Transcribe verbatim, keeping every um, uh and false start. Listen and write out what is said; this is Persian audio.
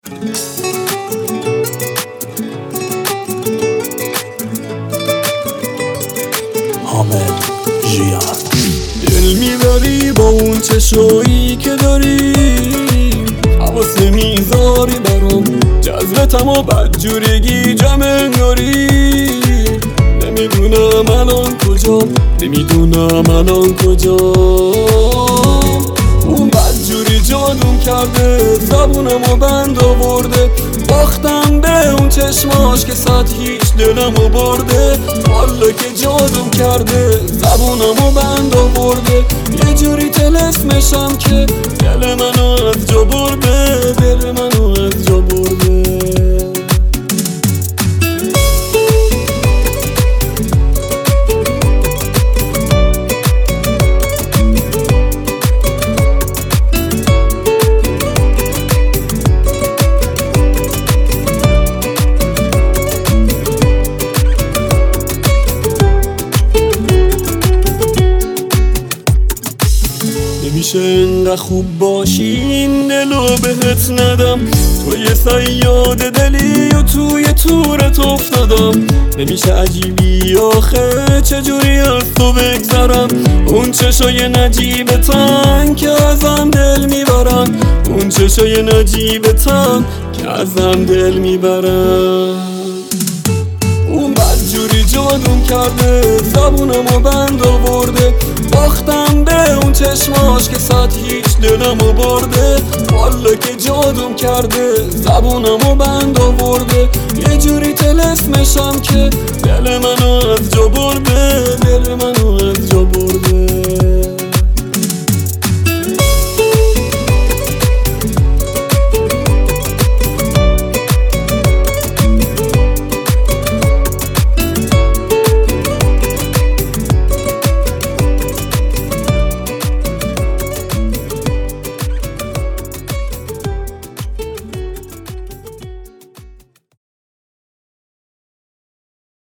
حامد ژیان. دل میبری با اون چشایی که داری، حواس نمیذاری برام، جذبتم و بدجورگی جمع انگاری. نمیدونم الان کجام، نمیدونم الان کجام. اون بدجوری جادوم کرده، زبونمو بند آورده، باختم به اون چشماش که صد هیچ دلمو برده. والا که جادوم کرده، زبونمو بند آورده، یه جوری طلسمشم که دل منو از جا برده، دل منو از جا برده. نمیشه انقدر خوب باشی این دلو بهت ندم، تو یه صیاد دلی و توی تورت افتادم. نمیشه عجیبی آخه چجوری از تو بگذرم، اون چشای نجیبتن که ازم دل میبرن، اون چشای نجیبتن که ازم دل میبرن. اون بدجوری جادوم کرده، زبونمو بند آورده، باختم به اون چشماش که صد هیچ دلمو برده. والا که جادوم کرده، زبونمو بند آورده، یه جوری طلسمشم که دل منو از جا برده، دل منو